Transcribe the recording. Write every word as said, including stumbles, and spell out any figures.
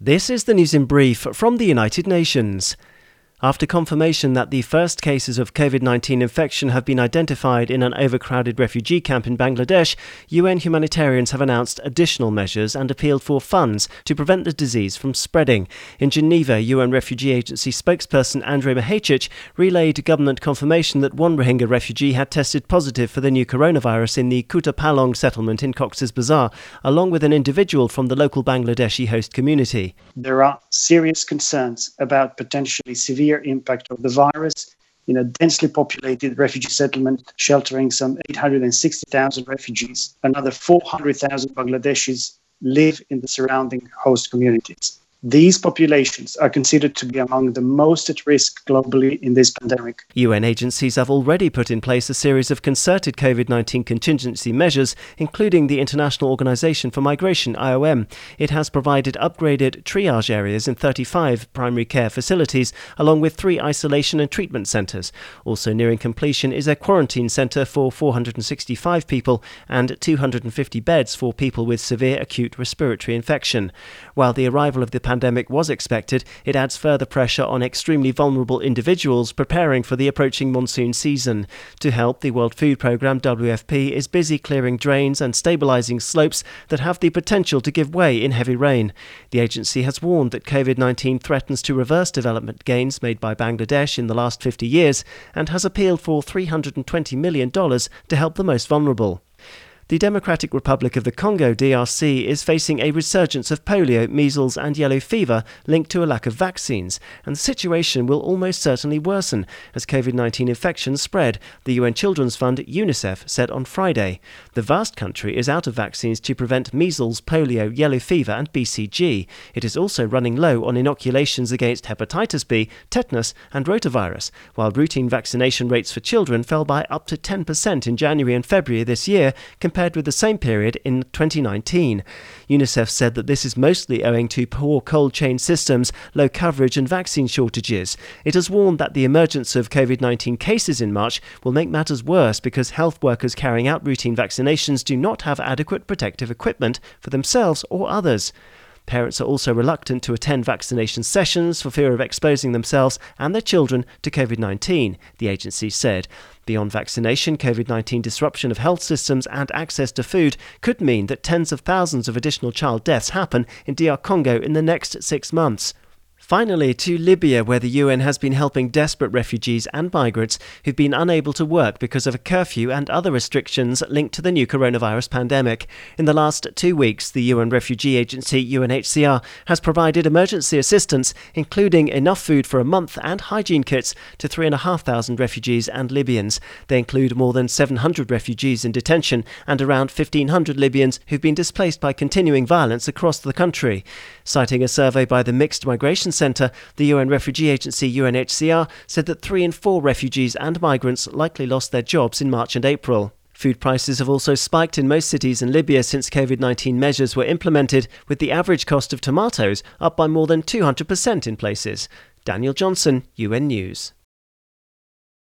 This is the news in brief from the United Nations. After confirmation that the first cases of covid nineteen infection have been identified in an overcrowded refugee camp in Bangladesh, U N humanitarians have announced additional measures and appealed for funds to prevent the disease from spreading. In Geneva, U N Refugee Agency spokesperson Andrej Mahecic relayed government confirmation that one Rohingya refugee had tested positive for the new coronavirus in the Kuta Palong settlement in Cox's Bazar, along with an individual from the local Bangladeshi host community. There are serious concerns about potentially severe impact of the virus in a densely populated refugee settlement sheltering some eight hundred sixty thousand refugees. Another four hundred thousand Bangladeshis live in the surrounding host communities. These populations are considered to be among the most at risk globally in this pandemic. U N agencies have already put in place a series of concerted covid nineteen contingency measures, including the International Organization for Migration, I O M. It has provided upgraded triage areas in thirty-five primary care facilities, along with three isolation and treatment centres. Also nearing completion is a quarantine centre for four hundred sixty-five people and two hundred fifty beds for people with severe acute respiratory infection. While the arrival of the pandemic was expected, it adds further pressure on extremely vulnerable individuals preparing for the approaching monsoon season. To help, the World Food Programme W F P is busy clearing drains and stabilising slopes that have the potential to give way in heavy rain. The agency has warned that covid nineteen threatens to reverse development gains made by Bangladesh in the last fifty years and has appealed for three hundred twenty million dollars to help the most vulnerable. The Democratic Republic of the Congo, D R C, is facing a resurgence of polio, measles and yellow fever linked to a lack of vaccines, and the situation will almost certainly worsen as covid nineteen infections spread, the U N Children's Fund, UNICEF, said on Friday. The vast country is out of vaccines to prevent measles, polio, yellow fever and B C G. It is also running low on inoculations against hepatitis B, tetanus and rotavirus, while routine vaccination rates for children fell by up to ten percent in January and February this year, compared with the same period in twenty nineteen. UNICEF said that this is mostly owing to poor cold chain systems, low coverage and vaccine shortages. It has warned that the emergence of covid nineteen cases in March will make matters worse because health workers carrying out routine vaccinations do not have adequate protective equipment for themselves or others. Parents are also reluctant to attend vaccination sessions for fear of exposing themselves and their children to covid nineteen, the agency said. Beyond vaccination, covid nineteen disruption of health systems and access to food could mean that tens of thousands of additional child deaths happen in D R Congo in the next six months. Finally, to Libya, where the U N has been helping desperate refugees and migrants who've been unable to work because of a curfew and other restrictions linked to the new coronavirus pandemic. In the last two weeks, the U N Refugee Agency, U N H C R, has provided emergency assistance, including enough food for a month and hygiene kits to three thousand five hundred refugees and Libyans. They include more than seven hundred refugees in detention and around fifteen hundred Libyans who've been displaced by continuing violence across the country. Citing a survey by the Mixed Migration Centre, the U N Refugee Agency, U N H C R, said that three in four refugees and migrants likely lost their jobs in March and April. Food prices have also spiked in most cities in Libya since covid nineteen measures were implemented, with the average cost of tomatoes up by more than two hundred percent in places. Daniel Johnson, U N News.